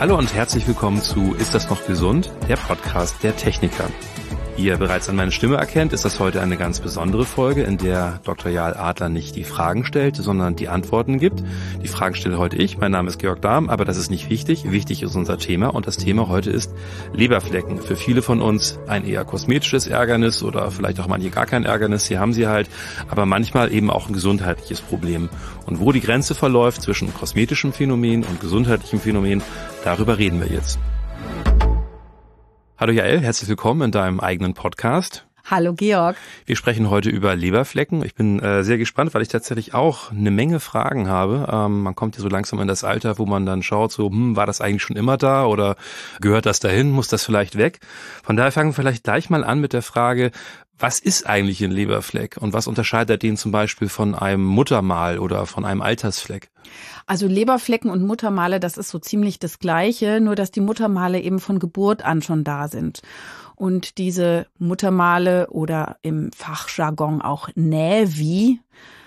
Hallo und herzlich willkommen zu Ist das noch gesund? Der Podcast der Techniker. Wie ihr bereits an meiner Stimme erkennt, ist das heute eine ganz besondere Folge, in der Dr. Jarl Adler nicht die Fragen stellt, sondern die Antworten gibt. Die Fragen stelle heute ich. Mein Name ist Georg Dahm, aber das ist nicht wichtig. Wichtig ist unser Thema und das Thema heute ist Leberflecken. Für viele von uns ein eher kosmetisches Ärgernis oder vielleicht auch manche gar kein Ärgernis. Sie haben sie halt, aber manchmal eben auch ein gesundheitliches Problem. Und wo die Grenze verläuft zwischen kosmetischem Phänomen und gesundheitlichem Phänomen, darüber reden wir jetzt. Hallo Jael, herzlich willkommen in deinem eigenen Podcast. Hallo Georg. Wir sprechen heute über Leberflecken. Ich bin sehr gespannt, weil ich tatsächlich auch eine Menge Fragen habe. Man kommt ja so langsam in das Alter, wo man dann schaut, so war das eigentlich schon immer da oder gehört das dahin, muss das vielleicht weg? Von daher fangen wir vielleicht gleich mal an mit der Frage, was ist eigentlich ein Leberfleck und was unterscheidet den zum Beispiel von einem Muttermal oder von einem Altersfleck? Also Leberflecken und Muttermale, das ist so ziemlich das Gleiche, nur dass die Muttermale eben von Geburt an schon da sind. Und diese Muttermale oder im Fachjargon auch Nävi,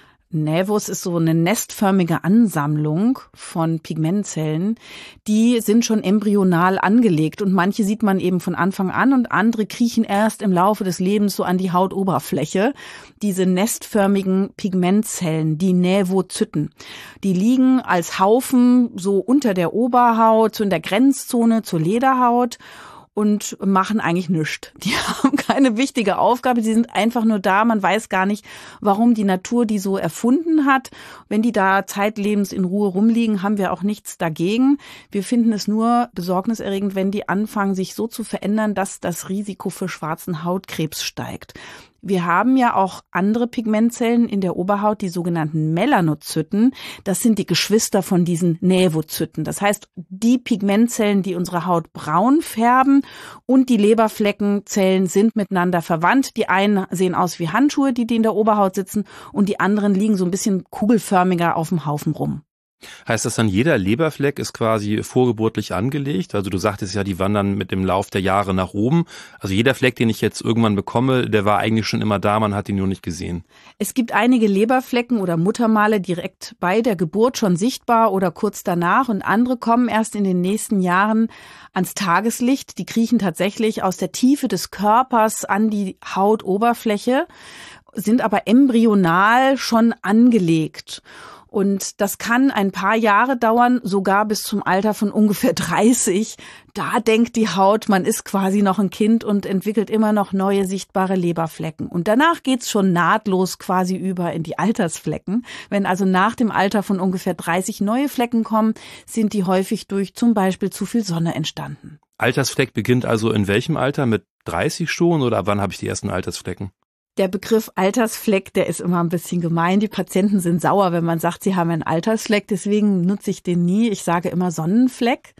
Nävus ist so eine nestförmige Ansammlung von Pigmentzellen, die sind schon embryonal angelegt und manche sieht man eben von Anfang an und andere kriechen erst im Laufe des Lebens so an die Hautoberfläche. Diese nestförmigen Pigmentzellen, die Nävozyten, die liegen als Haufen so unter der Oberhaut, so in der Grenzzone zur Lederhaut und machen eigentlich nichts. Die haben keine wichtige Aufgabe, die sind einfach nur da. Man weiß gar nicht, warum die Natur die so erfunden hat. Wenn die da zeitlebens in Ruhe rumliegen, haben wir auch nichts dagegen. Wir finden es nur besorgniserregend, wenn die anfangen, sich so zu verändern, dass das Risiko für schwarzen Hautkrebs steigt. Wir haben ja auch andere Pigmentzellen in der Oberhaut, die sogenannten Melanozyten. Das sind die Geschwister von diesen Nävozyten. Das heißt, die Pigmentzellen, die unsere Haut braun färben und die Leberfleckenzellen sind miteinander verwandt. Die einen sehen aus wie Handschuhe, die in der Oberhaut sitzen und die anderen liegen so ein bisschen kugelförmiger auf dem Haufen rum. Heißt das dann, jeder Leberfleck ist quasi vorgeburtlich angelegt? Also du sagtest ja, die wandern mit dem Lauf der Jahre nach oben. Also jeder Fleck, den ich jetzt irgendwann bekomme, der war eigentlich schon immer da, man hat ihn nur nicht gesehen. Es gibt einige Leberflecken oder Muttermale direkt bei der Geburt schon sichtbar oder kurz danach und andere kommen erst in den nächsten Jahren ans Tageslicht. Die kriechen tatsächlich aus der Tiefe des Körpers an die Hautoberfläche, sind aber embryonal schon angelegt. Und das kann ein paar Jahre dauern, sogar bis zum Alter von ungefähr 30. Da denkt die Haut, man ist quasi noch ein Kind und entwickelt immer noch neue sichtbare Leberflecken. Und danach geht's schon nahtlos quasi über in die Altersflecken. Wenn also nach dem Alter von ungefähr 30 neue Flecken kommen, sind die häufig durch zum Beispiel zu viel Sonne entstanden. Altersfleck beginnt also in welchem Alter? Mit 30 schon oder ab wann habe ich die ersten Altersflecken? Der Begriff Altersfleck, der ist immer ein bisschen gemein. Die Patienten sind sauer, wenn man sagt, sie haben einen Altersfleck. Deswegen nutze ich den nie. Ich sage immer Sonnenfleck.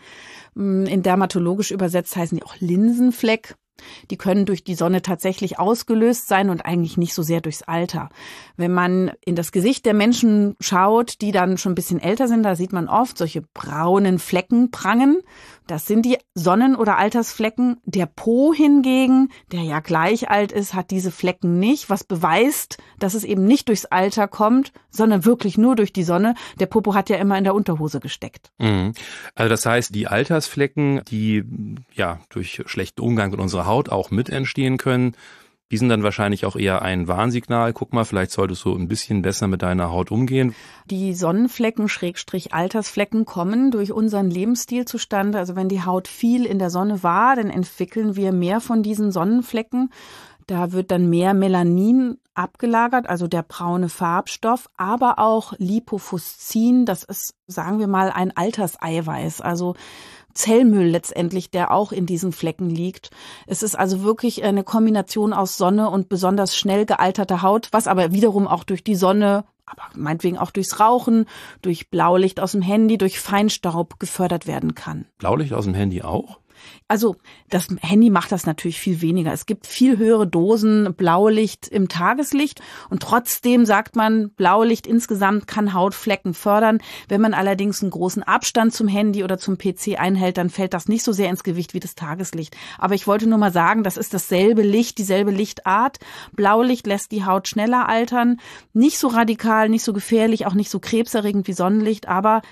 In dermatologisch übersetzt heißen die auch Linsenfleck. Die können durch die Sonne tatsächlich ausgelöst sein und eigentlich nicht so sehr durchs Alter. Wenn man in das Gesicht der Menschen schaut, die dann schon ein bisschen älter sind, da sieht man oft solche braunen Flecken prangen. Das sind die Sonnen- oder Altersflecken. Der Po hingegen, der ja gleich alt ist, hat diese Flecken nicht, was beweist, dass es eben nicht durchs Alter kommt, sondern wirklich nur durch die Sonne. Der Popo hat ja immer in der Unterhose gesteckt. Also das heißt, die Altersflecken, die ja durch schlechten Umgang mit unserer Haut auch mit entstehen können, die sind dann wahrscheinlich auch eher ein Warnsignal. Guck mal, vielleicht solltest du ein bisschen besser mit deiner Haut umgehen. Die Sonnenflecken, Altersflecken kommen durch unseren Lebensstil zustande. Also wenn die Haut viel in der Sonne war, dann entwickeln wir mehr von diesen Sonnenflecken. Da wird dann mehr Melanin abgelagert, also der braune Farbstoff, aber auch Lipofuscin, das ist, sagen wir mal, ein Alterseiweiß, also Zellmüll letztendlich, der auch in diesen Flecken liegt. Es ist also wirklich eine Kombination aus Sonne und besonders schnell gealterter Haut, was aber wiederum auch durch die Sonne, aber meinetwegen auch durchs Rauchen, durch Blaulicht aus dem Handy, durch Feinstaub gefördert werden kann. Blaulicht aus dem Handy auch? Also das Handy macht das natürlich viel weniger. Es gibt viel höhere Dosen Blaulicht im Tageslicht und trotzdem sagt man, Blaulicht insgesamt kann Hautflecken fördern. Wenn man allerdings einen großen Abstand zum Handy oder zum PC einhält, dann fällt das nicht so sehr ins Gewicht wie das Tageslicht. Aber ich wollte nur mal sagen, das ist dasselbe Licht, dieselbe Lichtart. Blaulicht lässt die Haut schneller altern, nicht so radikal, nicht so gefährlich, auch nicht so krebserregend wie Sonnenlicht, aber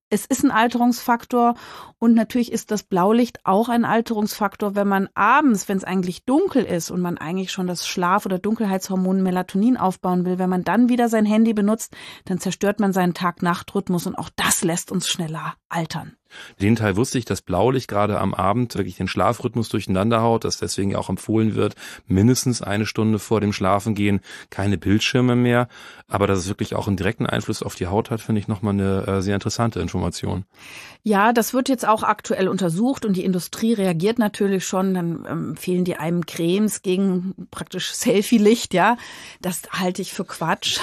es ist ein Alterungsfaktor und natürlich ist das Blaulicht auch ein Alterungsfaktor, wenn man abends, wenn es eigentlich dunkel ist und man eigentlich schon das Schlaf- oder Dunkelheitshormon Melatonin aufbauen will, wenn man dann wieder sein Handy benutzt, dann zerstört man seinen Tag-Nacht-Rhythmus und auch das lässt uns schneller altern. Den Teil wusste ich, dass Blaulicht gerade am Abend wirklich den Schlafrhythmus durcheinander haut, dass deswegen auch empfohlen wird, mindestens 1 Stunde vor dem Schlafengehen keine Bildschirme mehr. Aber dass es wirklich auch einen direkten Einfluss auf die Haut hat, finde ich nochmal eine sehr interessante Information. Ja, das wird jetzt auch aktuell untersucht und die Industrie reagiert natürlich schon. Dann empfehlen die einem Cremes gegen praktisch Selfie-Licht, ja. Das halte ich für Quatsch.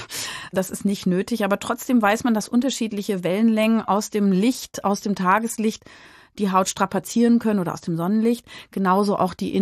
Das ist nicht nötig. Aber trotzdem weiß man, dass unterschiedliche Wellenlängen aus dem Licht, aus dem Tageslicht die Haut strapazieren können oder aus dem Sonnenlicht. Genauso auch die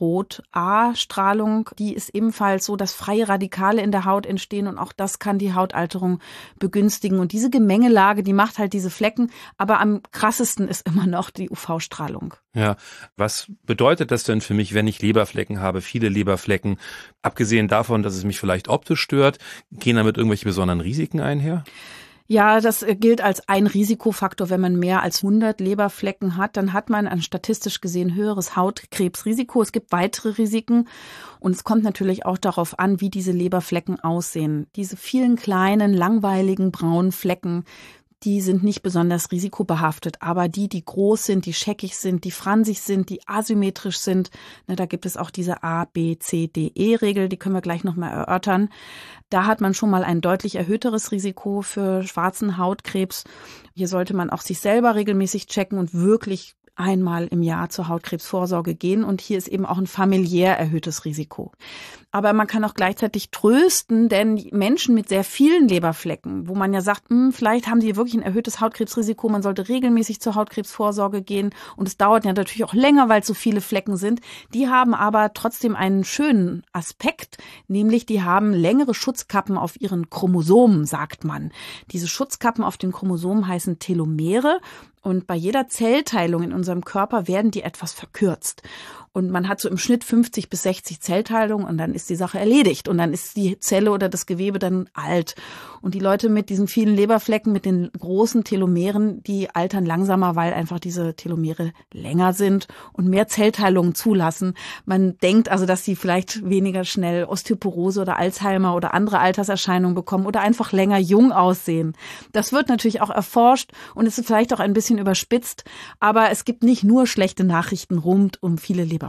Infrarot-A-Strahlung, die ist ebenfalls so, dass freie Radikale in der Haut entstehen und auch das kann die Hautalterung begünstigen. Und diese Gemengelage, die macht halt diese Flecken, aber am krassesten ist immer noch die UV-Strahlung. Ja, was bedeutet das denn für mich, wenn ich Leberflecken habe, viele Leberflecken? Abgesehen davon, dass es mich vielleicht optisch stört, gehen damit irgendwelche besonderen Risiken einher? Ja, das gilt als ein Risikofaktor. Wenn man mehr als 100 Leberflecken hat, dann hat man ein statistisch gesehen höheres Hautkrebsrisiko. Es gibt weitere Risiken und es kommt natürlich auch darauf an, wie diese Leberflecken aussehen. Diese vielen kleinen, langweiligen braunen Flecken, die sind nicht besonders risikobehaftet, aber die groß sind, die scheckig sind, die fransig sind, die asymmetrisch sind, da gibt es auch diese A-B-C-D-E-Regel, die können wir gleich nochmal erörtern. Da hat man schon mal ein deutlich erhöhteres Risiko für schwarzen Hautkrebs. Hier sollte man auch sich selber regelmäßig checken und wirklich einmal im Jahr zur Hautkrebsvorsorge gehen. Und hier ist eben auch ein familiär erhöhtes Risiko. Aber man kann auch gleichzeitig trösten, denn Menschen mit sehr vielen Leberflecken, wo man ja sagt, vielleicht haben die wirklich ein erhöhtes Hautkrebsrisiko, man sollte regelmäßig zur Hautkrebsvorsorge gehen. Und es dauert ja natürlich auch länger, weil es so viele Flecken sind. Die haben aber trotzdem einen schönen Aspekt, nämlich die haben längere Schutzkappen auf ihren Chromosomen, sagt man. Diese Schutzkappen auf den Chromosomen heißen Telomere. Und bei jeder Zellteilung in unserem Körper werden die etwas verkürzt. Und man hat so im Schnitt 50 bis 60 Zellteilungen und dann ist die Sache erledigt. Und dann ist die Zelle oder das Gewebe dann alt. Und die Leute mit diesen vielen Leberflecken, mit den großen Telomeren, die altern langsamer, weil einfach diese Telomere länger sind und mehr Zellteilungen zulassen. Man denkt also, dass sie vielleicht weniger schnell Osteoporose oder Alzheimer oder andere Alterserscheinungen bekommen oder einfach länger jung aussehen. Das wird natürlich auch erforscht und ist vielleicht auch ein bisschen überspitzt. Aber es gibt nicht nur schlechte Nachrichten rund um viele Leberflecken.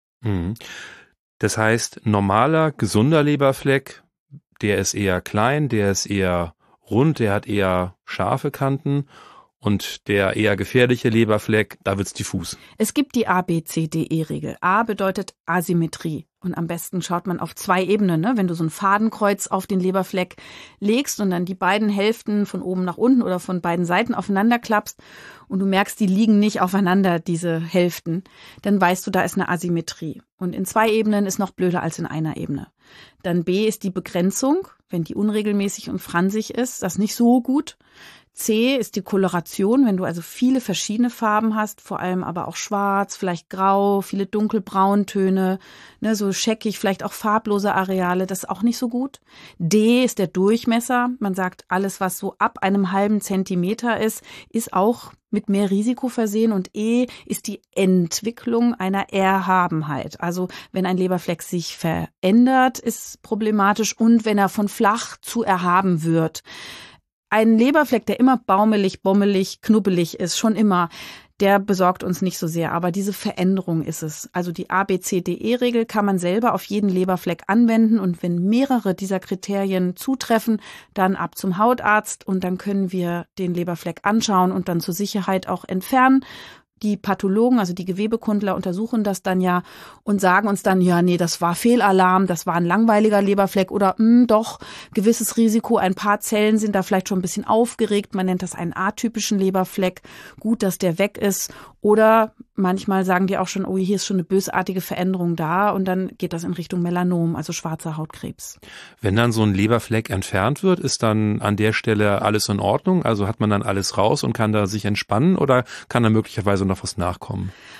Das heißt, normaler, gesunder Leberfleck, der ist eher klein, der ist eher rund, der hat eher scharfe Kanten und der eher gefährliche Leberfleck, da wird's diffus. Es gibt die A-B-C-D-E-Regel. A bedeutet Asymmetrie. Und am besten schaut man auf 2 Ebenen, ne? Wenn du so ein Fadenkreuz auf den Leberfleck legst und dann die beiden Hälften von oben nach unten oder von beiden Seiten aufeinander klappst und du merkst, die liegen nicht aufeinander, diese Hälften, dann weißt du, da ist eine Asymmetrie. Und in 2 Ebenen ist noch blöder als in einer Ebene. Dann B ist die Begrenzung, wenn die unregelmäßig und fransig ist, das ist nicht so gut. C ist die Koloration, wenn du also viele verschiedene Farben hast, vor allem aber auch schwarz, vielleicht grau, viele dunkelbrauntöne, ne, so scheckig, vielleicht auch farblose Areale, das ist auch nicht so gut. D ist der Durchmesser, man sagt, alles, was so ab einem halben Zentimeter ist auch mit mehr Risiko versehen und E ist die Entwicklung einer Erhabenheit. Also wenn ein Leberfleck sich verändert, ist problematisch und wenn er von flach zu erhaben wird. Ein Leberfleck, der immer baumelig, bommelig, knubbelig ist, schon immer, der besorgt uns nicht so sehr. Aber diese Veränderung ist es. Also die A-B-C-D-E-Regel kann man selber auf jeden Leberfleck anwenden. Und wenn mehrere dieser Kriterien zutreffen, dann ab zum Hautarzt und dann können wir den Leberfleck anschauen und dann zur Sicherheit auch entfernen. Die Pathologen, also die Gewebekundler, untersuchen das dann ja und sagen uns dann, ja, nee, das war Fehlalarm, das war ein langweiliger Leberfleck oder doch, gewisses Risiko, ein paar Zellen sind da vielleicht schon ein bisschen aufgeregt, man nennt das einen atypischen Leberfleck, gut, dass der weg ist. Oder manchmal sagen die auch schon, oh, hier ist schon eine bösartige Veränderung da und dann geht das in Richtung Melanom, also schwarzer Hautkrebs. Wenn dann so ein Leberfleck entfernt wird, ist dann an der Stelle alles in Ordnung? Also hat man dann alles raus und kann da sich entspannen oder kann da möglicherweise noch was nachkommen?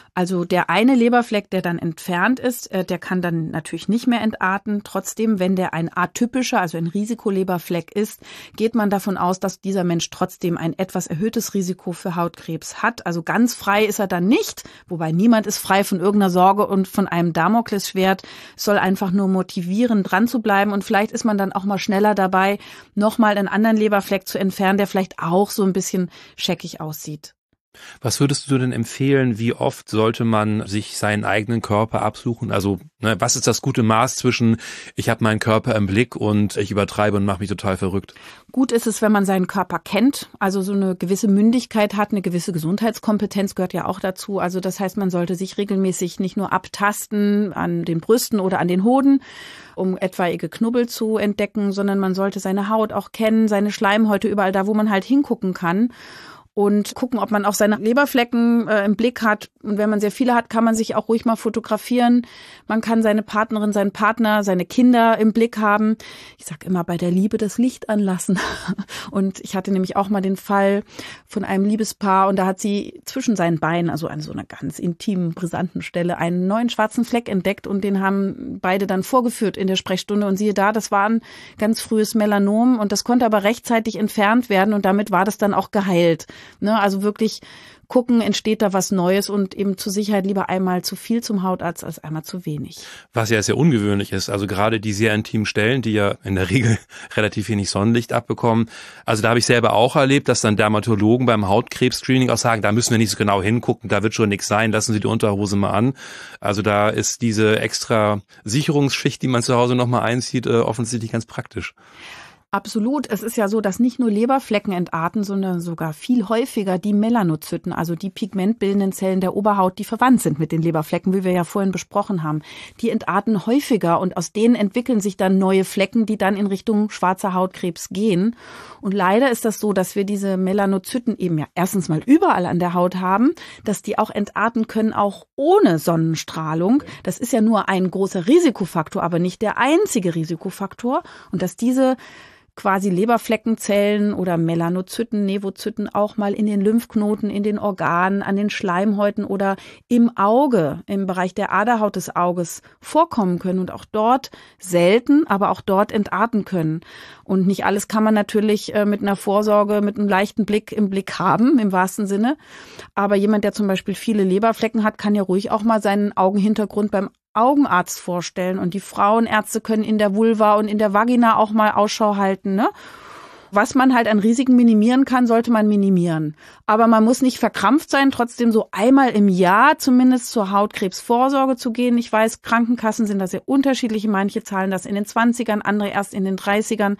Also der eine Leberfleck, der dann entfernt ist, der kann dann natürlich nicht mehr entarten. Trotzdem, wenn der ein atypischer, also ein Risikoleberfleck ist, geht man davon aus, dass dieser Mensch trotzdem ein etwas erhöhtes Risiko für Hautkrebs hat. Also ganz frei ist er dann nicht, wobei niemand ist frei von irgendeiner Sorge und von einem Damoklesschwert. Es soll einfach nur motivieren, dran zu bleiben, und vielleicht ist man dann auch mal schneller dabei, nochmal einen anderen Leberfleck zu entfernen, der vielleicht auch so ein bisschen scheckig aussieht. Was würdest du denn empfehlen, wie oft sollte man sich seinen eigenen Körper absuchen? Also was ist das gute Maß zwischen ich habe meinen Körper im Blick und ich übertreibe und mache mich total verrückt? Gut ist es, wenn man seinen Körper kennt, also so eine gewisse Mündigkeit hat, eine gewisse Gesundheitskompetenz gehört ja auch dazu. Also das heißt, man sollte sich regelmäßig nicht nur abtasten an den Brüsten oder an den Hoden, um etwaige Knubbel zu entdecken, sondern man sollte seine Haut auch kennen, seine Schleimhäute, überall da, wo man halt hingucken kann. Und gucken, ob man auch seine Leberflecken im Blick hat. Und wenn man sehr viele hat, kann man sich auch ruhig mal fotografieren. Man kann seine Partnerin, seinen Partner, seine Kinder im Blick haben. Ich sage immer, bei der Liebe das Licht anlassen. Und ich hatte nämlich auch mal den Fall von einem Liebespaar, und da hat sie zwischen seinen Beinen, also an so einer ganz intimen, brisanten Stelle, einen neuen schwarzen Fleck entdeckt, und den haben beide dann vorgeführt in der Sprechstunde. Und siehe da, das war ein ganz frühes Melanom, und das konnte aber rechtzeitig entfernt werden, und damit war das dann auch geheilt. Also wirklich gucken, entsteht da was Neues, und eben zur Sicherheit lieber einmal zu viel zum Hautarzt als einmal zu wenig. Was ja sehr ungewöhnlich ist, also gerade die sehr intimen Stellen, die ja in der Regel relativ wenig Sonnenlicht abbekommen. Also da habe ich selber auch erlebt, dass dann Dermatologen beim Hautkrebs-Screening auch sagen, da müssen wir nicht so genau hingucken, da wird schon nichts sein, lassen Sie die Unterhose mal an. Also da ist diese extra Sicherungsschicht, die man zu Hause nochmal einzieht, offensichtlich ganz praktisch. Absolut. Es ist ja so, dass nicht nur Leberflecken entarten, sondern sogar viel häufiger die Melanozyten, also die pigmentbildenden Zellen der Oberhaut, die verwandt sind mit den Leberflecken, wie wir ja vorhin besprochen haben. Die entarten häufiger, und aus denen entwickeln sich dann neue Flecken, die dann in Richtung schwarzer Hautkrebs gehen. Und leider ist das so, dass wir diese Melanozyten eben ja erstens mal überall an der Haut haben, dass die auch entarten können, auch ohne Sonnenstrahlung. Das ist ja nur ein großer Risikofaktor, aber nicht der einzige Risikofaktor. Und dass diese quasi Leberfleckenzellen oder Melanozyten, Nevozyten auch mal in den Lymphknoten, in den Organen, an den Schleimhäuten oder im Auge, im Bereich der Aderhaut des Auges vorkommen können und auch dort selten, aber auch dort entarten können. Und nicht alles kann man natürlich mit einer Vorsorge, mit einem leichten Blick im Blick haben, im wahrsten Sinne. Aber jemand, der zum Beispiel viele Leberflecken hat, kann ja ruhig auch mal seinen Augenhintergrund beim Augenarzt vorstellen, und die Frauenärzte können in der Vulva und in der Vagina auch mal Ausschau halten, ne? Was man halt an Risiken minimieren kann, sollte man minimieren. Aber man muss nicht verkrampft sein, trotzdem so einmal im Jahr zumindest zur Hautkrebsvorsorge zu gehen. Ich weiß, Krankenkassen sind da sehr unterschiedlich. Manche zahlen das in den 20ern, andere erst in den 30ern.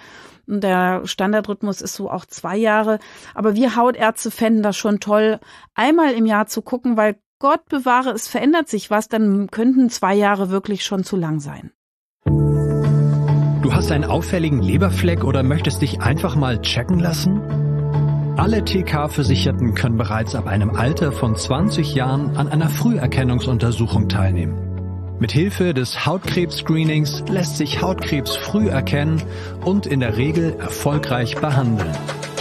Der Standardrhythmus ist so auch 2 Jahre. Aber wir Hautärzte fänden das schon toll, einmal im Jahr zu gucken, weil Gott bewahre, es verändert sich was, dann könnten 2 Jahre wirklich schon zu lang sein. Du hast einen auffälligen Leberfleck oder möchtest dich einfach mal checken lassen? Alle TK-Versicherten können bereits ab einem Alter von 20 Jahren an einer Früherkennungsuntersuchung teilnehmen. Mithilfe des Hautkrebs-Screenings lässt sich Hautkrebs früh erkennen und in der Regel erfolgreich behandeln.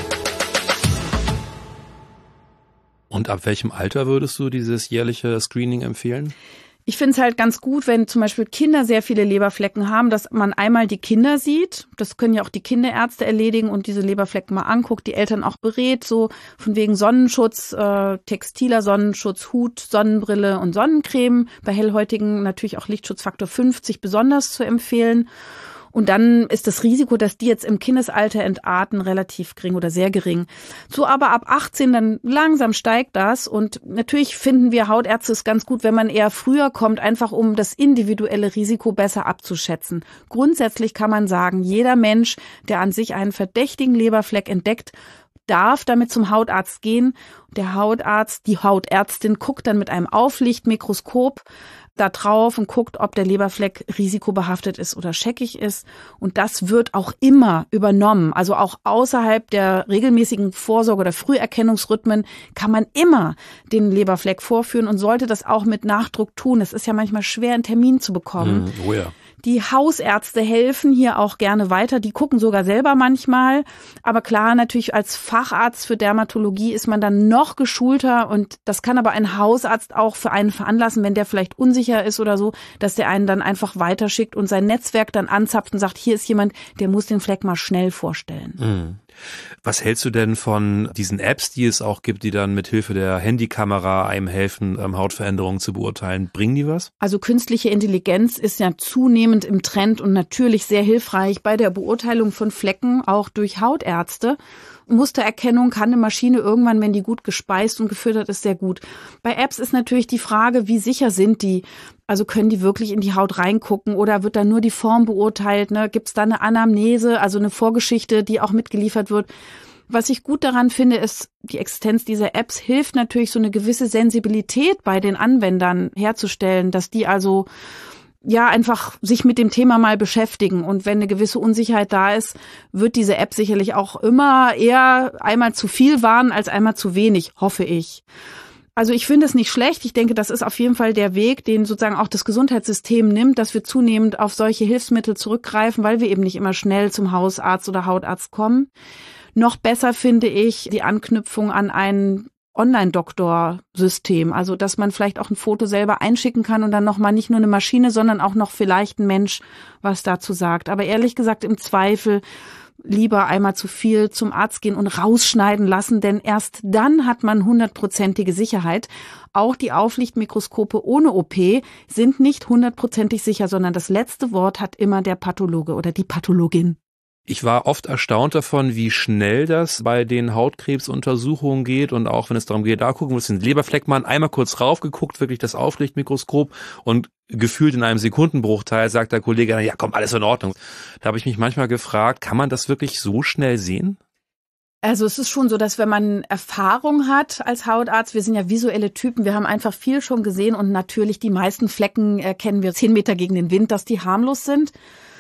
Und ab welchem Alter würdest du dieses jährliche Screening empfehlen? Ich finde es halt ganz gut, wenn zum Beispiel Kinder sehr viele Leberflecken haben, dass man einmal die Kinder sieht. Das können ja auch die Kinderärzte erledigen und diese Leberflecken mal anguckt, die Eltern auch berät, so von wegen Sonnenschutz, textiler Sonnenschutz, Hut, Sonnenbrille und Sonnencreme. Bei Hellhäutigen natürlich auch Lichtschutzfaktor 50 besonders zu empfehlen. Und dann ist das Risiko, dass die jetzt im Kindesalter entarten, relativ gering oder sehr gering. So aber ab 18 dann langsam steigt das. Und natürlich finden wir Hautärzte es ganz gut, wenn man eher früher kommt, einfach um das individuelle Risiko besser abzuschätzen. Grundsätzlich kann man sagen, jeder Mensch, der an sich einen verdächtigen Leberfleck entdeckt, darf damit zum Hautarzt gehen. Der Hautarzt, die Hautärztin guckt dann mit einem Auflichtmikroskop da drauf und guckt, ob der Leberfleck risikobehaftet ist oder scheckig ist. Und das wird auch immer übernommen. Also auch außerhalb der regelmäßigen Vorsorge oder Früherkennungsrhythmen kann man immer den Leberfleck vorführen und sollte das auch mit Nachdruck tun. Es ist ja manchmal schwer, einen Termin zu bekommen. Oh ja. Die Hausärzte helfen hier auch gerne weiter. Die gucken sogar selber manchmal. Aber klar, natürlich als Facharzt für Dermatologie ist man dann noch geschulter. Und das kann aber ein Hausarzt auch für einen veranlassen, wenn der vielleicht unsicher ist oder so, dass der einen dann einfach weiterschickt und sein Netzwerk dann anzapft und sagt, hier ist jemand, der muss den Fleck mal schnell vorstellen. Mhm. Was hältst du denn von diesen Apps, die es auch gibt, die dann mit Hilfe der Handykamera einem helfen, Hautveränderungen zu beurteilen? Bringen die was? Also künstliche Intelligenz ist ja zunehmend im Trend und natürlich sehr hilfreich bei der Beurteilung von Flecken, auch durch Hautärzte. Mustererkennung kann eine Maschine irgendwann, wenn die gut gespeist und gefüttert ist, sehr gut. Bei Apps ist natürlich die Frage, wie sicher sind die? Also können die wirklich in die Haut reingucken oder wird da nur die Form beurteilt? Ne? Gibt es da eine Anamnese, also eine Vorgeschichte, die auch mitgeliefert wird? Was ich gut daran finde, ist, die Existenz dieser Apps hilft natürlich, so eine gewisse Sensibilität bei den Anwendern herzustellen, dass die also einfach sich mit dem Thema mal beschäftigen. Und wenn eine gewisse Unsicherheit da ist, wird diese App sicherlich auch immer eher einmal zu viel warnen als einmal zu wenig, hoffe ich. Also ich finde es nicht schlecht. Ich denke, das ist auf jeden Fall der Weg, den sozusagen auch das Gesundheitssystem nimmt, dass wir zunehmend auf solche Hilfsmittel zurückgreifen, weil wir eben nicht immer schnell zum Hausarzt oder Hautarzt kommen. Noch besser finde ich die Anknüpfung an ein Online-Doktor-System, also dass man vielleicht auch ein Foto selber einschicken kann und dann nochmal nicht nur eine Maschine, sondern auch noch vielleicht ein Mensch was dazu sagt. Aber ehrlich gesagt im Zweifel lieber einmal zu viel zum Arzt gehen und rausschneiden lassen, denn erst dann hat man 100%ige Sicherheit. Auch die Auflichtmikroskope ohne OP sind nicht 100%ig sicher, sondern das letzte Wort hat immer der Pathologe oder die Pathologin. Ich war oft erstaunt davon, wie schnell das bei den Hautkrebsuntersuchungen geht und auch wenn es darum geht, da gucken wir uns den Leberfleck mal an, einmal kurz raufgeguckt, wirklich das Auflichtmikroskop und gefühlt in einem Sekundenbruchteil sagt der Kollege, ja komm, alles in Ordnung. Da habe ich mich manchmal gefragt, kann man das wirklich so schnell sehen? Also es ist schon so, dass wenn man Erfahrung hat als Hautarzt, wir sind ja visuelle Typen, wir haben einfach viel schon gesehen und natürlich die meisten Flecken erkennen wir 10 Meter gegen den Wind, dass die harmlos sind.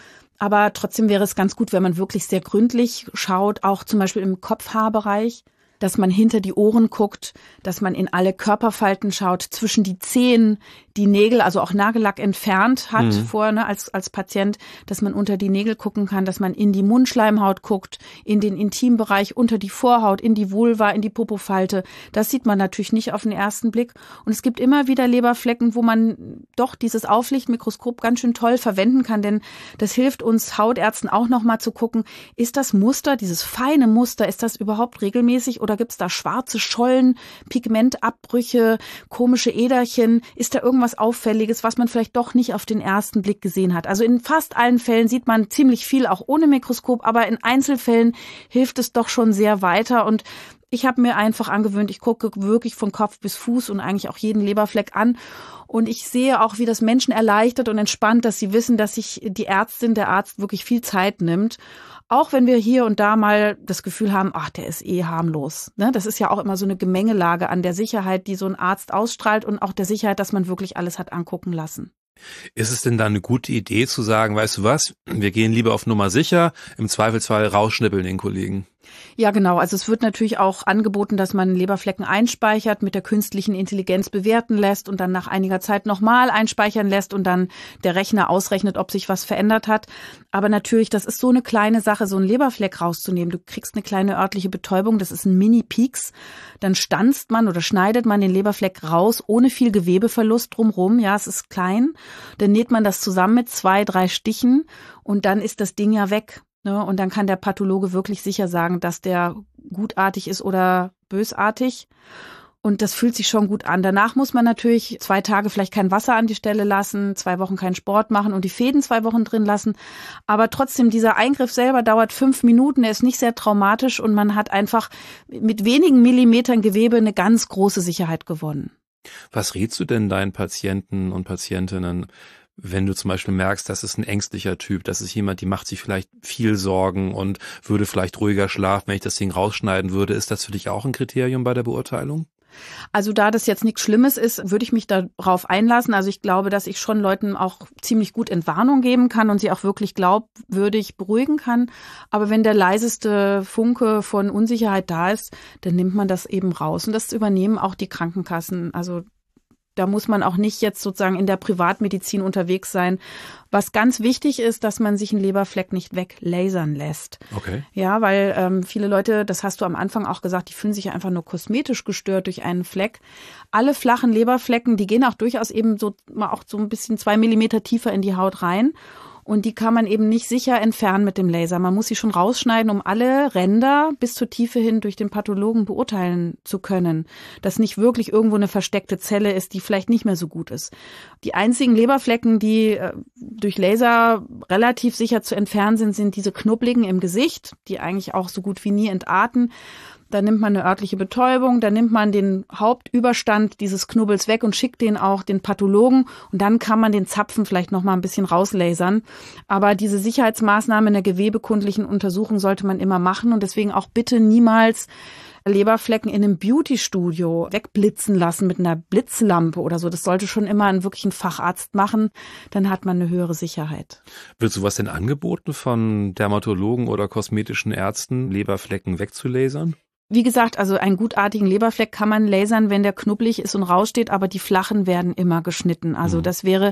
Aber trotzdem wäre es ganz gut, wenn man wirklich sehr gründlich schaut, auch zum Beispiel im Kopfhaarbereich, dass man hinter die Ohren guckt, dass man in alle Körperfalten schaut, zwischen die Zehen, die Nägel, also auch Nagellack entfernt hat vorher als Patient, dass man unter die Nägel gucken kann, dass man in die Mundschleimhaut guckt, in den Intimbereich, unter die Vorhaut, in die Vulva, in die Popofalte. Das sieht man natürlich nicht auf den ersten Blick. Und es gibt immer wieder Leberflecken, wo man doch dieses Auflichtmikroskop ganz schön toll verwenden kann, denn das hilft uns Hautärzten auch nochmal zu gucken, ist das Muster, dieses feine Muster, ist das überhaupt regelmäßig oder gibt es da schwarze Schollen, Pigmentabbrüche, komische Äderchen? Ist da irgendwas Auffälliges, was man vielleicht doch nicht auf den ersten Blick gesehen hat? Also in fast allen Fällen sieht man ziemlich viel, auch ohne Mikroskop, aber in Einzelfällen hilft es doch schon sehr weiter. Und ich habe mir einfach angewöhnt, ich gucke wirklich von Kopf bis Fuß und eigentlich auch jeden Leberfleck an. Und ich sehe auch, wie das Menschen erleichtert und entspannt, dass sie wissen, dass sich die Ärztin, der Arzt wirklich viel Zeit nimmt. Auch wenn wir hier und da mal das Gefühl haben, ach, der ist eh harmlos. Ne? Das ist ja auch immer so eine Gemengelage an der Sicherheit, die so ein Arzt ausstrahlt und auch der Sicherheit, dass man wirklich alles hat angucken lassen. Ist es denn da eine gute Idee zu sagen, weißt du was, wir gehen lieber auf Nummer sicher, im Zweifelsfall rausschnippeln den Kollegen? Ja, genau. Also es wird natürlich auch angeboten, dass man Leberflecken einspeichert, mit der künstlichen Intelligenz bewerten lässt und dann nach einiger Zeit nochmal einspeichern lässt und dann der Rechner ausrechnet, ob sich was verändert hat. Aber natürlich, das ist so eine kleine Sache, so einen Leberfleck rauszunehmen. Du kriegst eine kleine örtliche Betäubung, das ist ein Mini-Pieks. Dann stanzt man oder schneidet man den Leberfleck raus, ohne viel Gewebeverlust drumherum. Ja, es ist klein. Dann näht man das zusammen mit 2, 3 Stichen und dann ist das Ding ja weg. Und dann kann der Pathologe wirklich sicher sagen, dass der gutartig ist oder bösartig. Und das fühlt sich schon gut an. Danach muss man natürlich 2 Tage vielleicht kein Wasser an die Stelle lassen, 2 Wochen keinen Sport machen und die Fäden 2 Wochen drin lassen. Aber trotzdem, dieser Eingriff selber dauert 5 Minuten. Er ist nicht sehr traumatisch und man hat einfach mit wenigen Millimetern Gewebe eine ganz große Sicherheit gewonnen. Was rätst du denn deinen Patienten und Patientinnen, wenn du zum Beispiel merkst, das ist ein ängstlicher Typ, das ist jemand, die macht sich vielleicht viel Sorgen und würde vielleicht ruhiger schlafen, wenn ich das Ding rausschneiden würde. Ist das für dich auch ein Kriterium bei der Beurteilung? Also da das jetzt nichts Schlimmes ist, würde ich mich darauf einlassen. Also ich glaube, dass ich schon Leuten auch ziemlich gut Entwarnung geben kann und sie auch wirklich glaubwürdig beruhigen kann. Aber wenn der leiseste Funke von Unsicherheit da ist, dann nimmt man das eben raus. Und das übernehmen auch die Krankenkassen. Also Da muss man auch nicht jetzt sozusagen in der Privatmedizin unterwegs sein. Was ganz wichtig ist, dass man sich einen Leberfleck nicht weglasern lässt. Okay. Ja, weil viele Leute, das hast du am Anfang auch gesagt, die fühlen sich einfach nur kosmetisch gestört durch einen Fleck. Alle flachen Leberflecken, die gehen auch durchaus eben so mal auch so ein bisschen 2 Millimeter tiefer in die Haut rein. Und die kann man eben nicht sicher entfernen mit dem Laser. Man muss sie schon rausschneiden, um alle Ränder bis zur Tiefe hin durch den Pathologen beurteilen zu können. Dass nicht wirklich irgendwo eine versteckte Zelle ist, die vielleicht nicht mehr so gut ist. Die einzigen Leberflecken, die durch Laser relativ sicher zu entfernen sind, sind diese Knubbligen im Gesicht, die eigentlich auch so gut wie nie entarten. Da nimmt man eine örtliche Betäubung, da nimmt man den Hauptüberstand dieses Knubbels weg und schickt den auch den Pathologen und dann kann man den Zapfen vielleicht noch mal ein bisschen rauslasern. Aber diese Sicherheitsmaßnahme in der gewebekundlichen Untersuchung sollte man immer machen und deswegen auch bitte niemals Leberflecken in einem Beautystudio wegblitzen lassen mit einer Blitzlampe oder so. Das sollte schon immer einen wirklichen Facharzt machen, dann hat man eine höhere Sicherheit. Wird sowas denn angeboten von Dermatologen oder kosmetischen Ärzten, Leberflecken wegzulasern? Wie gesagt, also einen gutartigen Leberfleck kann man lasern, wenn der knubbelig ist und raussteht, aber die flachen werden immer geschnitten. Also das wäre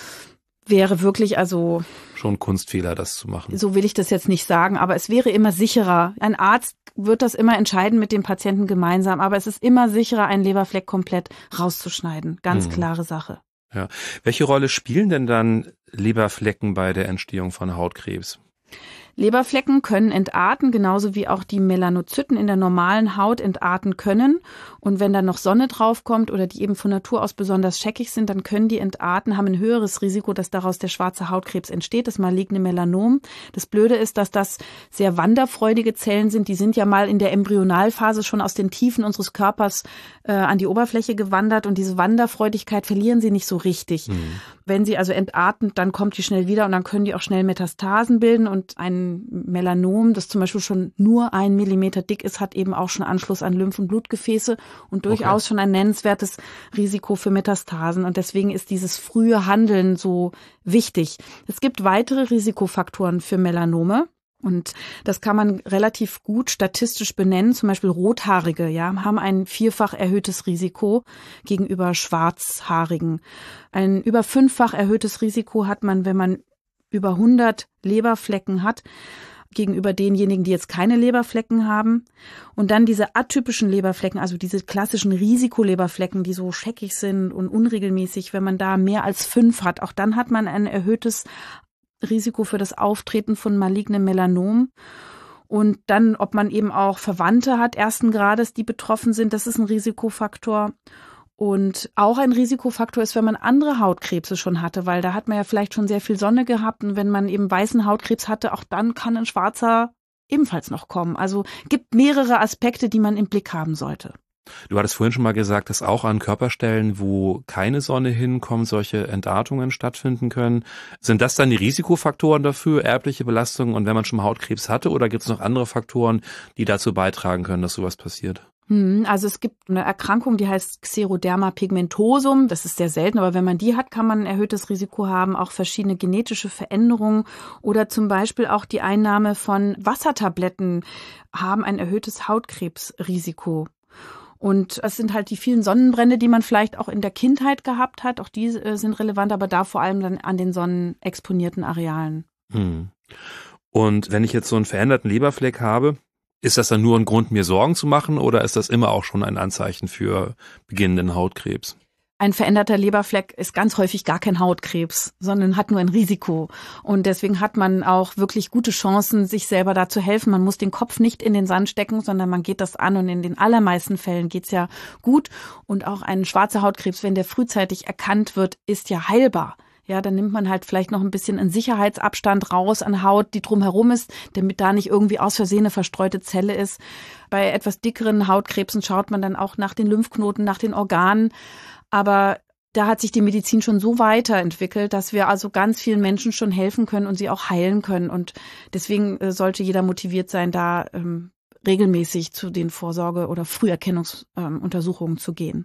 wirklich, also schon Kunstfehler, das zu machen. So will ich das jetzt nicht sagen, aber es wäre immer sicherer. Ein Arzt wird das immer entscheiden mit dem Patienten gemeinsam, aber es ist immer sicherer, einen Leberfleck komplett rauszuschneiden. Ganz klare Sache. Ja. Welche Rolle spielen denn dann Leberflecken bei der Entstehung von Hautkrebs? Leberflecken können entarten, genauso wie auch die Melanozyten in der normalen Haut entarten können. Und wenn dann noch Sonne draufkommt oder die eben von Natur aus besonders scheckig sind, dann können die entarten, haben ein höheres Risiko, dass daraus der schwarze Hautkrebs entsteht, das maligne Melanom. Das Blöde ist, dass das sehr wanderfreudige Zellen sind. Die sind ja mal in der Embryonalphase schon aus den Tiefen unseres Körpers an die Oberfläche gewandert und diese Wanderfreudigkeit verlieren sie nicht so richtig. Wenn sie also entarten, dann kommt die schnell wieder und dann können die auch schnell Metastasen bilden und ein Melanom, das zum Beispiel schon nur 1 Millimeter dick ist, hat eben auch schon Anschluss an Lymph- und Blutgefäße und durchaus schon ein nennenswertes Risiko für Metastasen. Und deswegen ist dieses frühe Handeln so wichtig. Es gibt weitere Risikofaktoren für Melanome. Und das kann man relativ gut statistisch benennen. Zum Beispiel Rothaarige, ja, haben ein 4-fach erhöhtes Risiko gegenüber Schwarzhaarigen. Ein über 5-fach erhöhtes Risiko hat man, wenn man über 100 Leberflecken hat, gegenüber denjenigen, die jetzt keine Leberflecken haben. Und dann diese atypischen Leberflecken, also diese klassischen Risikoleberflecken, die so scheckig sind und unregelmäßig, wenn man da mehr als 5 hat, auch dann hat man ein erhöhtes Risiko für das Auftreten von malignem Melanom. Und dann, ob man eben auch Verwandte hat, ersten Grades, die betroffen sind, das ist ein Risikofaktor. Und auch ein Risikofaktor ist, wenn man andere Hautkrebse schon hatte, weil da hat man ja vielleicht schon sehr viel Sonne gehabt. Und wenn man eben weißen Hautkrebs hatte, auch dann kann ein schwarzer ebenfalls noch kommen. Also gibt mehrere Aspekte, die man im Blick haben sollte. Du hattest vorhin schon mal gesagt, dass auch an Körperstellen, wo keine Sonne hinkommt, solche Entartungen stattfinden können. Sind das dann die Risikofaktoren dafür, erbliche Belastungen und wenn man schon mal Hautkrebs hatte, oder gibt es noch andere Faktoren, die dazu beitragen können, dass sowas passiert? Also es gibt eine Erkrankung, die heißt Xeroderma pigmentosum. Das ist sehr selten, aber wenn man die hat, kann man ein erhöhtes Risiko haben, auch verschiedene genetische Veränderungen oder zum Beispiel auch die Einnahme von Wassertabletten haben ein erhöhtes Hautkrebsrisiko. Und es sind halt die vielen Sonnenbrände, die man vielleicht auch in der Kindheit gehabt hat. Auch die sind relevant, aber da vor allem dann an den sonnenexponierten Arealen. Und wenn ich jetzt so einen veränderten Leberfleck habe, ist das dann nur ein Grund, mir Sorgen zu machen, oder ist das immer auch schon ein Anzeichen für beginnenden Hautkrebs? Ein veränderter Leberfleck ist ganz häufig gar kein Hautkrebs, sondern hat nur ein Risiko. Und deswegen hat man auch wirklich gute Chancen, sich selber da zu helfen. Man muss den Kopf nicht in den Sand stecken, sondern man geht das an. Und in den allermeisten Fällen geht's ja gut. Und auch ein schwarzer Hautkrebs, wenn der frühzeitig erkannt wird, ist ja heilbar. Ja, dann nimmt man halt vielleicht noch ein bisschen einen Sicherheitsabstand raus an Haut, die drumherum ist, damit da nicht irgendwie aus Versehen eine verstreute Zelle ist. Bei etwas dickeren Hautkrebsen schaut man dann auch nach den Lymphknoten, nach den Organen. Aber da hat sich die Medizin schon so weiterentwickelt, dass wir also ganz vielen Menschen schon helfen können und sie auch heilen können. Und deswegen sollte jeder motiviert sein, da regelmäßig zu den Vorsorge- oder Früherkennungsuntersuchungen zu gehen.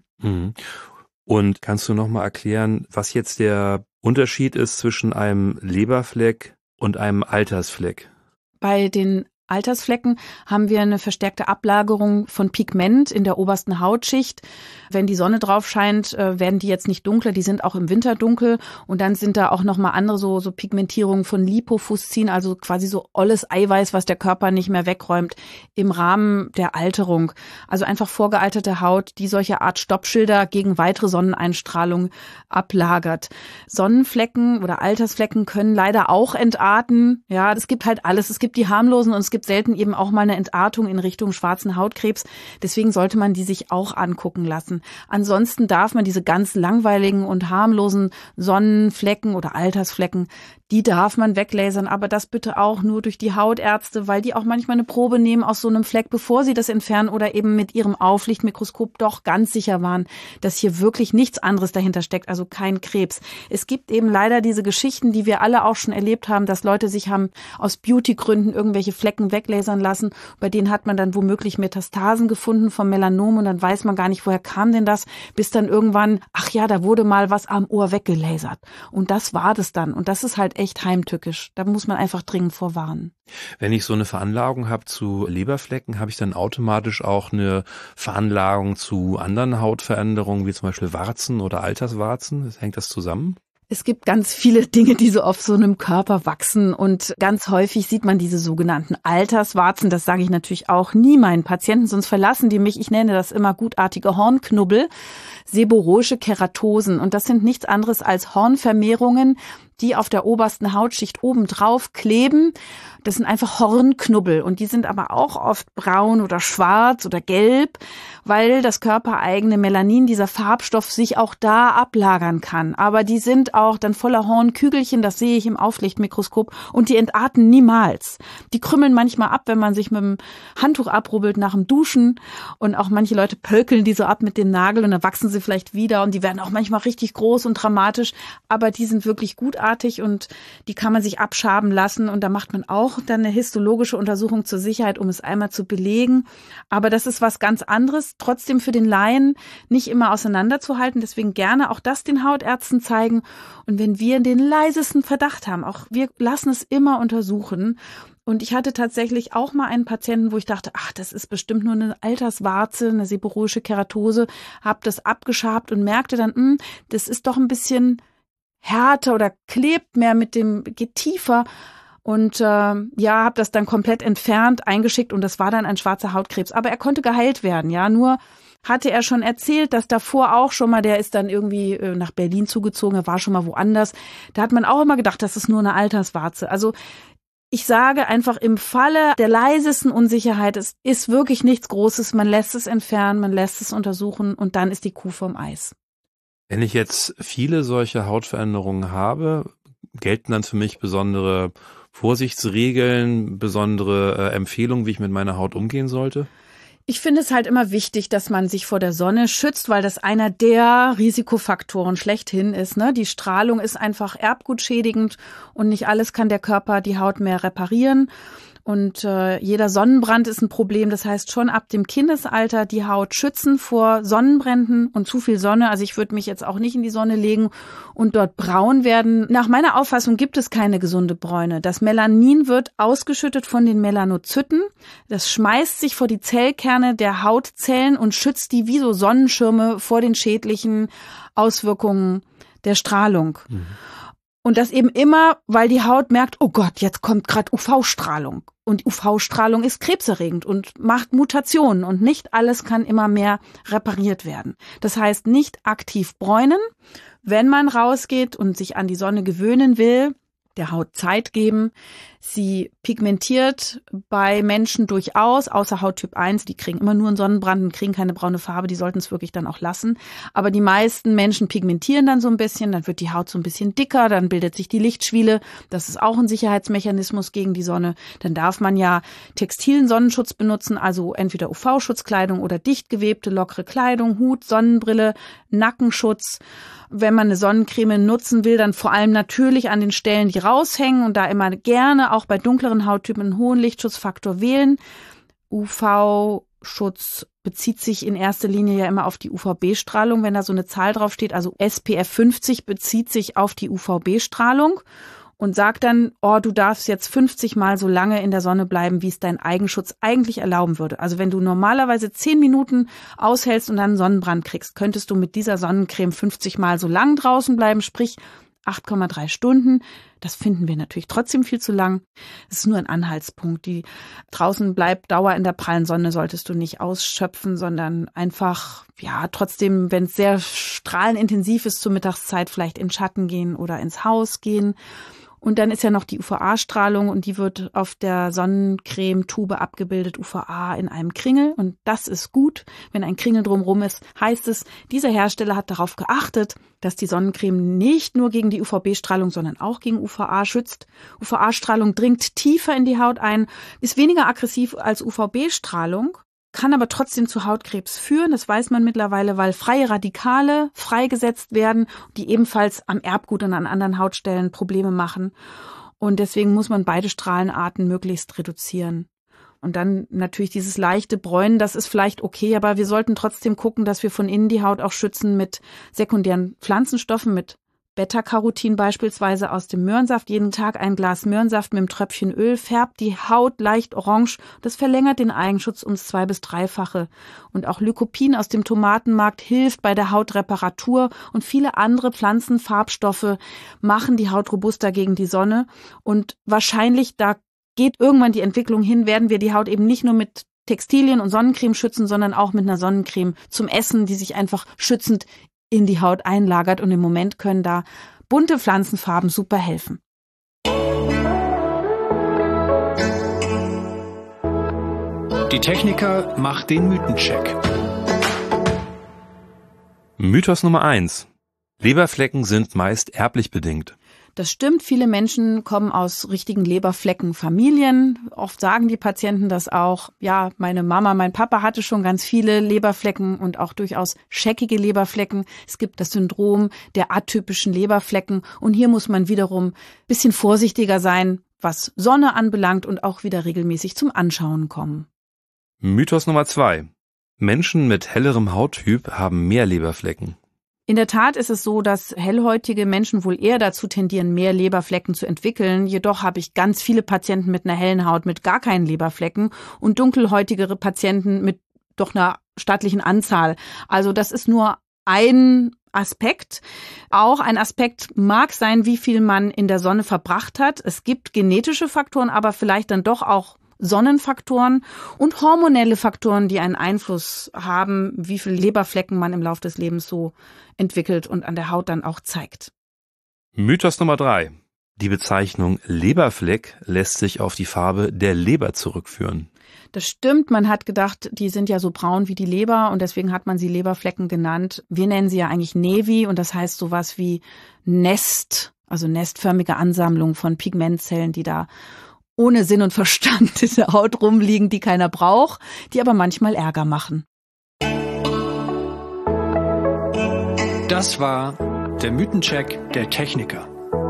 Und kannst du noch mal erklären, was jetzt der Unterschied ist zwischen einem Leberfleck und einem Altersfleck? Bei den Altersflecken haben wir eine verstärkte Ablagerung von Pigment in der obersten Hautschicht. Wenn die Sonne drauf scheint, werden die jetzt nicht dunkler, die sind auch im Winter dunkel. Und dann sind da auch nochmal andere so Pigmentierungen von Lipofuscin, also quasi so olles Eiweiß, was der Körper nicht mehr wegräumt, im Rahmen der Alterung. Also einfach vorgealterte Haut, die solche Art Stoppschilder gegen weitere Sonneneinstrahlung ablagert. Sonnenflecken oder Altersflecken können leider auch entarten. Ja, es gibt halt alles. Es gibt die harmlosen und es gibt selten eben auch mal eine Entartung in Richtung schwarzen Hautkrebs. Deswegen sollte man die sich auch angucken lassen. Ansonsten darf man diese ganz langweiligen und harmlosen Sonnenflecken oder Altersflecken, die darf man weglasern, aber das bitte auch nur durch die Hautärzte, weil die auch manchmal eine Probe nehmen aus so einem Fleck, bevor sie das entfernen oder eben mit ihrem Auflichtmikroskop doch ganz sicher waren, dass hier wirklich nichts anderes dahinter steckt, also kein Krebs. Es gibt eben leider diese Geschichten, die wir alle auch schon erlebt haben, dass Leute sich haben aus Beautygründen irgendwelche Flecken weglasern lassen. Bei denen hat man dann womöglich Metastasen gefunden vom Melanom und dann weiß man gar nicht, woher kam denn das, bis dann irgendwann, ach ja, da wurde mal was am Ohr weggelasert. Und das war das dann. Und das ist halt echt heimtückisch. Da muss man einfach dringend vorwarnen. Wenn ich so eine Veranlagung habe zu Leberflecken, habe ich dann automatisch auch eine Veranlagung zu anderen Hautveränderungen, wie zum Beispiel Warzen oder Alterswarzen? Hängt das zusammen? Es gibt ganz viele Dinge, die so auf so einem Körper wachsen und ganz häufig sieht man diese sogenannten Alterswarzen. Das sage ich natürlich auch nie meinen Patienten, sonst verlassen die mich. Ich nenne das immer gutartige Hornknubbel, seborrhoische Keratosen und das sind nichts anderes als Hornvermehrungen, die auf der obersten Hautschicht oben drauf kleben. Das sind einfach Hornknubbel und die sind aber auch oft braun oder schwarz oder gelb, weil das körpereigene Melanin, dieser Farbstoff, sich auch da ablagern kann. Aber die sind auch dann voller Hornkügelchen, das sehe ich im Auflichtmikroskop und die entarten niemals. Die krümmeln manchmal ab, wenn man sich mit dem Handtuch abrubbelt nach dem Duschen und auch manche Leute pölkeln die so ab mit dem Nagel und dann wachsen sie vielleicht wieder und die werden auch manchmal richtig groß und dramatisch, aber die sind wirklich gutartig und die kann man sich abschaben lassen und da macht man auch dann eine histologische Untersuchung zur Sicherheit, um es einmal zu belegen. Aber das ist was ganz anderes, trotzdem für den Laien nicht immer auseinanderzuhalten. Deswegen gerne auch das den Hautärzten zeigen. Und wenn wir den leisesten Verdacht haben, auch wir lassen es immer untersuchen. Und ich hatte tatsächlich auch mal einen Patienten, wo ich dachte, ach, das ist bestimmt nur eine Alterswarze, eine seborrhoische Keratose, habe das abgeschabt und merkte dann, das ist doch ein bisschen härter oder klebt mehr geht tiefer. Und habe das dann komplett entfernt, eingeschickt und das war dann ein schwarzer Hautkrebs. Aber er konnte geheilt werden, ja. Nur hatte er schon erzählt, dass davor auch schon mal, der ist dann irgendwie nach Berlin zugezogen, er war schon mal woanders. Da hat man auch immer gedacht, das ist nur eine Alterswarze. Also ich sage einfach im Falle der leisesten Unsicherheit, es ist wirklich nichts Großes. Man lässt es entfernen, man lässt es untersuchen und dann ist die Kuh vom Eis. Wenn ich jetzt viele solche Hautveränderungen habe, gelten dann für mich besondere Vorsichtsregeln, besondere Empfehlungen, wie ich mit meiner Haut umgehen sollte? Ich finde es halt immer wichtig, dass man sich vor der Sonne schützt, weil das einer der Risikofaktoren schlechthin ist. Ne? Die Strahlung ist einfach erbgutschädigend und nicht alles kann der Körper, die Haut mehr reparieren. Und jeder Sonnenbrand ist ein Problem. Das heißt, schon ab dem Kindesalter die Haut schützen vor Sonnenbränden und zu viel Sonne. Also ich würde mich jetzt auch nicht in die Sonne legen und dort braun werden. Nach meiner Auffassung gibt es keine gesunde Bräune. Das Melanin wird ausgeschüttet von den Melanozyten. Das schmeißt sich vor die Zellkerne der Hautzellen und schützt die wie so Sonnenschirme vor den schädlichen Auswirkungen der Strahlung. Mhm. Und das eben immer, weil die Haut merkt, oh Gott, jetzt kommt gerade UV-Strahlung. Und UV-Strahlung ist krebserregend und macht Mutationen. Und nicht alles kann immer mehr repariert werden. Das heißt, nicht aktiv bräunen, wenn man rausgeht und sich an die Sonne gewöhnen will, der Haut Zeit geben. Sie pigmentiert bei Menschen durchaus, außer Hauttyp 1, die kriegen immer nur einen Sonnenbrand und kriegen keine braune Farbe, die sollten es wirklich dann auch lassen. Aber die meisten Menschen pigmentieren dann so ein bisschen, dann wird die Haut so ein bisschen dicker, dann bildet sich die Lichtschwiele. Das ist auch ein Sicherheitsmechanismus gegen die Sonne. Dann darf man ja textilen Sonnenschutz benutzen, also entweder UV-Schutzkleidung oder dicht gewebte, lockere Kleidung, Hut, Sonnenbrille, Nackenschutz. Wenn man eine Sonnencreme nutzen will, dann vor allem natürlich an den Stellen, die raushängen und da immer gerne auch bei dunkleren Hauttypen einen hohen Lichtschutzfaktor wählen. UV-Schutz bezieht sich in erster Linie ja immer auf die UVB-Strahlung, wenn da so eine Zahl draufsteht. Also SPF 50 bezieht sich auf die UVB-Strahlung. und sagt dann, du darfst jetzt 50 Mal so lange in der Sonne bleiben, wie es dein Eigenschutz eigentlich erlauben würde. Also wenn du normalerweise 10 Minuten aushältst und dann einen Sonnenbrand kriegst, könntest du mit dieser Sonnencreme 50 Mal so lang draußen bleiben, sprich 8,3 Stunden. Das finden wir natürlich trotzdem viel zu lang. Es ist nur ein Anhaltspunkt. Die draußen bleibt Dauer in der prallen Sonne solltest du nicht ausschöpfen, sondern einfach, trotzdem, wenn es sehr strahlenintensiv ist zur Mittagszeit, vielleicht in Schatten gehen oder ins Haus gehen. Und dann ist ja noch die UVA-Strahlung und die wird auf der Sonnencremetube abgebildet, UVA in einem Kringel. Und das ist gut. Wenn ein Kringel drumherum ist, heißt es, dieser Hersteller hat darauf geachtet, dass die Sonnencreme nicht nur gegen die UVB-Strahlung, sondern auch gegen UVA schützt. UVA-Strahlung dringt tiefer in die Haut ein, ist weniger aggressiv als UVB-Strahlung, kann aber trotzdem zu Hautkrebs führen. Das weiß man mittlerweile, weil freie Radikale freigesetzt werden, die ebenfalls am Erbgut und an anderen Hautstellen Probleme machen. Und deswegen muss man beide Strahlenarten möglichst reduzieren. Und dann natürlich dieses leichte Bräunen, das ist vielleicht okay, aber wir sollten trotzdem gucken, dass wir von innen die Haut auch schützen mit sekundären Pflanzenstoffen, mit Beta-Carotin beispielsweise aus dem Möhrensaft. Jeden Tag ein Glas Möhrensaft mit einem Tröpfchen Öl färbt die Haut leicht orange. Das verlängert den Eigenschutz ums 2- bis 3-fache. Und auch Lycopin aus dem Tomatenmarkt hilft bei der Hautreparatur. Und viele andere Pflanzenfarbstoffe machen die Haut robuster gegen die Sonne. Und wahrscheinlich, da geht irgendwann die Entwicklung hin, werden wir die Haut eben nicht nur mit Textilien und Sonnencreme schützen, sondern auch mit einer Sonnencreme zum Essen, die sich einfach schützend in die Haut einlagert. Und im Moment können da bunte Pflanzenfarben super helfen. Die Techniker macht den Mythencheck. Mythos Nummer 1. Leberflecken sind meist erblich bedingt. Das stimmt, viele Menschen kommen aus richtigen Leberfleckenfamilien. Oft sagen die Patienten das auch. Ja, meine Mama, mein Papa hatte schon ganz viele Leberflecken und auch durchaus scheckige Leberflecken. Es gibt das Syndrom der atypischen Leberflecken und hier muss man wiederum ein bisschen vorsichtiger sein, was Sonne anbelangt und auch wieder regelmäßig zum Anschauen kommen. Mythos Nummer 2. Menschen mit hellerem Hauttyp haben mehr Leberflecken. In der Tat ist es so, dass hellhäutige Menschen wohl eher dazu tendieren, mehr Leberflecken zu entwickeln. Jedoch habe ich ganz viele Patienten mit einer hellen Haut mit gar keinen Leberflecken und dunkelhäutigere Patienten mit doch einer stattlichen Anzahl. Also das ist nur ein Aspekt. Auch ein Aspekt mag sein, wie viel man in der Sonne verbracht hat. Es gibt genetische Faktoren, aber vielleicht dann doch auch Sonnenfaktoren und hormonelle Faktoren, die einen Einfluss haben, wie viele Leberflecken man im Laufe des Lebens so entwickelt und an der Haut dann auch zeigt. Mythos Nummer 3. Die Bezeichnung Leberfleck lässt sich auf die Farbe der Leber zurückführen. Das stimmt, man hat gedacht, die sind ja so braun wie die Leber und deswegen hat man sie Leberflecken genannt. Wir nennen sie ja eigentlich Nevi und das heißt sowas wie Nest, also nestförmige Ansammlung von Pigmentzellen, die da ohne Sinn und Verstand in der Haut rumliegen, die keiner braucht, die aber manchmal Ärger machen. Das war der Mythencheck der Techniker.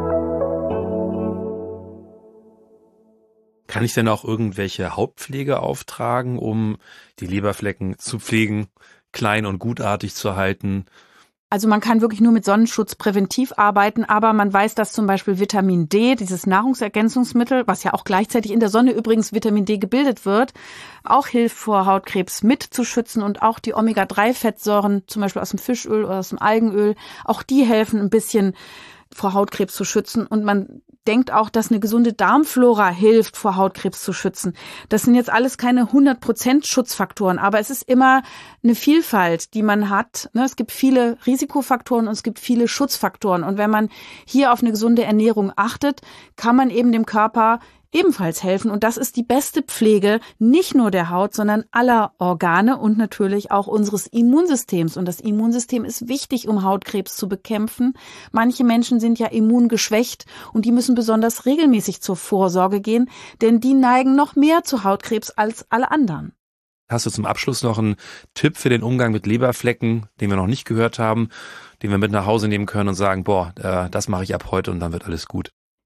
Kann ich denn auch irgendwelche Hautpflege auftragen, um die Leberflecken zu pflegen, klein und gutartig zu halten? Also man kann wirklich nur mit Sonnenschutz präventiv arbeiten, aber man weiß, dass zum Beispiel Vitamin D, dieses Nahrungsergänzungsmittel, was ja auch gleichzeitig in der Sonne übrigens Vitamin D gebildet wird, auch hilft vor Hautkrebs mitzuschützen und auch die Omega-3-Fettsäuren, zum Beispiel aus dem Fischöl oder aus dem Algenöl, auch die helfen ein bisschen vor Hautkrebs zu schützen und man denkt auch, dass eine gesunde Darmflora hilft, vor Hautkrebs zu schützen. Das sind jetzt alles keine 100% Schutzfaktoren, aber es ist immer eine Vielfalt, die man hat. Es gibt viele Risikofaktoren und es gibt viele Schutzfaktoren. Und wenn man hier auf eine gesunde Ernährung achtet, kann man eben dem Körper ebenfalls helfen. Und das ist die beste Pflege, nicht nur der Haut, sondern aller Organe und natürlich auch unseres Immunsystems. Und das Immunsystem ist wichtig, um Hautkrebs zu bekämpfen. Manche Menschen sind ja immungeschwächt und die müssen besonders regelmäßig zur Vorsorge gehen, denn die neigen noch mehr zu Hautkrebs als alle anderen. Hast du zum Abschluss noch einen Tipp für den Umgang mit Leberflecken, den wir noch nicht gehört haben, den wir mit nach Hause nehmen können und sagen, das mache ich ab heute und dann wird alles gut?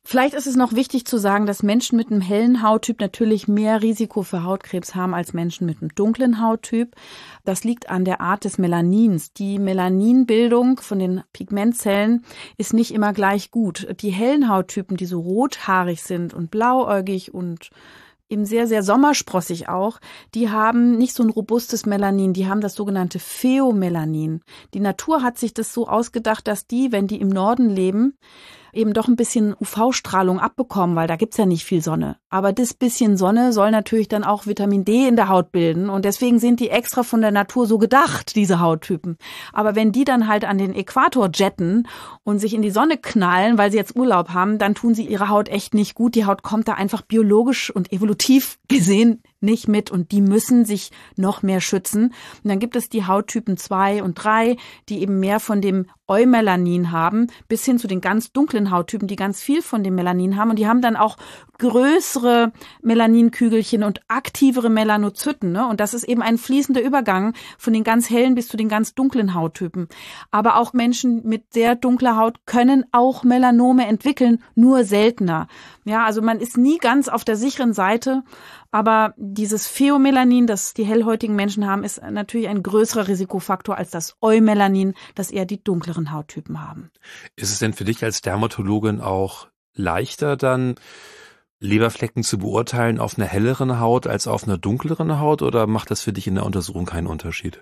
Vielleicht ist es noch wichtig zu sagen, dass Menschen mit einem hellen Hauttyp natürlich mehr Risiko für Hautkrebs haben als Menschen mit einem dunklen Hauttyp. Das liegt an der Art des Melanins. Die Melaninbildung von den Pigmentzellen ist nicht immer gleich gut. Die hellen Hauttypen, die so rothaarig sind und blauäugig und eben sehr, sehr sommersprossig auch, die haben nicht so ein robustes Melanin, die haben das sogenannte Pheomelanin. Die Natur hat sich das so ausgedacht, dass die, wenn die im Norden leben, eben doch ein bisschen UV-Strahlung abbekommen, weil da gibt's ja nicht viel Sonne. Aber das bisschen Sonne soll natürlich dann auch Vitamin D in der Haut bilden und deswegen sind die extra von der Natur so gedacht, diese Hauttypen. Aber wenn die dann halt an den Äquator jetten und sich in die Sonne knallen, weil sie jetzt Urlaub haben, dann tun sie ihre Haut echt nicht gut. Die Haut kommt da einfach biologisch und evolutiv gesehen nicht mit und die müssen sich noch mehr schützen. Und dann gibt es die Hauttypen 2 und 3, die eben mehr von dem Eumelanin haben, bis hin zu den ganz dunklen Hauttypen, die ganz viel von dem Melanin haben und die haben dann auch größere Melaninkügelchen und aktivere Melanozyten, ne? Und das ist eben ein fließender Übergang von den ganz hellen bis zu den ganz dunklen Hauttypen. Aber auch Menschen mit sehr dunkler Haut können auch Melanome entwickeln, nur seltener. Ja, also man ist nie ganz auf der sicheren Seite, aber dieses Pheomelanin, das die hellhäutigen Menschen haben, ist natürlich ein größerer Risikofaktor als das Eumelanin, das eher die dunkleren Hauttypen haben. Ist es denn für dich als Dermatologin auch leichter, dann Leberflecken zu beurteilen auf einer helleren Haut als auf einer dunkleren Haut, oder macht das für dich in der Untersuchung keinen Unterschied?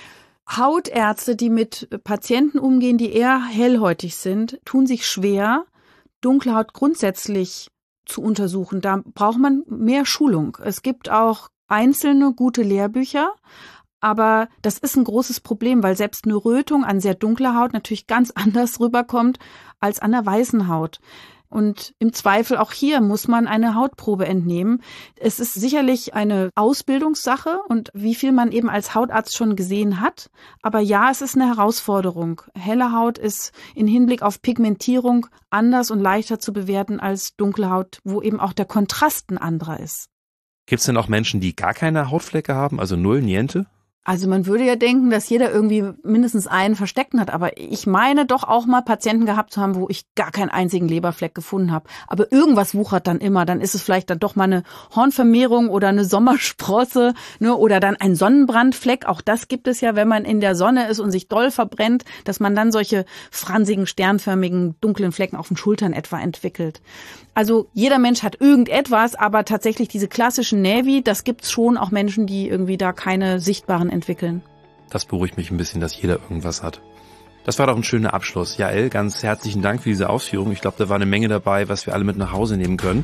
Hautärzte, die mit Patienten umgehen, die eher hellhäutig sind, tun sich schwer, dunkle Haut grundsätzlich zu untersuchen. Da braucht man mehr Schulung. Es gibt auch einzelne gute Lehrbücher, aber das ist ein großes Problem, weil selbst eine Rötung an sehr dunkler Haut natürlich ganz anders rüberkommt als an der weißen Haut. Und im Zweifel auch hier muss man eine Hautprobe entnehmen. Es ist sicherlich eine Ausbildungssache und wie viel man eben als Hautarzt schon gesehen hat. Aber ja, es ist eine Herausforderung. Helle Haut ist in Hinblick auf Pigmentierung anders und leichter zu bewerten als dunkle Haut, wo eben auch der Kontrast ein anderer ist. Gibt es denn auch Menschen, die gar keine Hautflecke haben, also null, niente? Also man würde ja denken, dass jeder irgendwie mindestens einen versteckten hat, aber ich meine doch auch mal Patienten gehabt zu haben, wo ich gar keinen einzigen Leberfleck gefunden habe. Aber irgendwas wuchert dann immer, dann ist es vielleicht dann doch mal eine Hornvermehrung oder eine Sommersprosse, ne, oder dann ein Sonnenbrandfleck. Auch das gibt es ja, wenn man in der Sonne ist und sich doll verbrennt, dass man dann solche fransigen, sternförmigen, dunklen Flecken auf den Schultern etwa entwickelt. Also jeder Mensch hat irgendetwas, aber tatsächlich diese klassischen Nävi, das gibt's schon auch Menschen, die irgendwie da keine sichtbaren entwickeln. Das beruhigt mich ein bisschen, dass jeder irgendwas hat. Das war doch ein schöner Abschluss. Jael, ganz herzlichen Dank für diese Ausführung. Ich glaube, da war eine Menge dabei, was wir alle mit nach Hause nehmen können.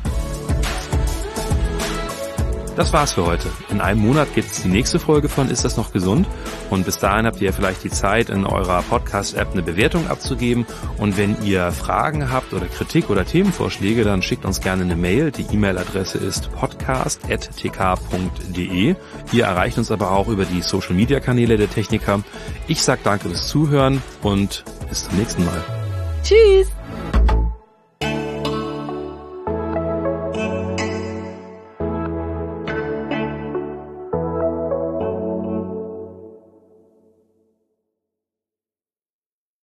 Das war's für heute. In einem Monat gibt es die nächste Folge von Ist das noch gesund? Und bis dahin habt ihr vielleicht die Zeit, in eurer Podcast-App eine Bewertung abzugeben. Und wenn ihr Fragen habt oder Kritik oder Themenvorschläge, dann schickt uns gerne eine Mail. Die E-Mail-Adresse ist podcast@tk.de. Ihr erreicht uns aber auch über die Social-Media-Kanäle der Techniker. Ich sage danke fürs Zuhören und bis zum nächsten Mal. Tschüss!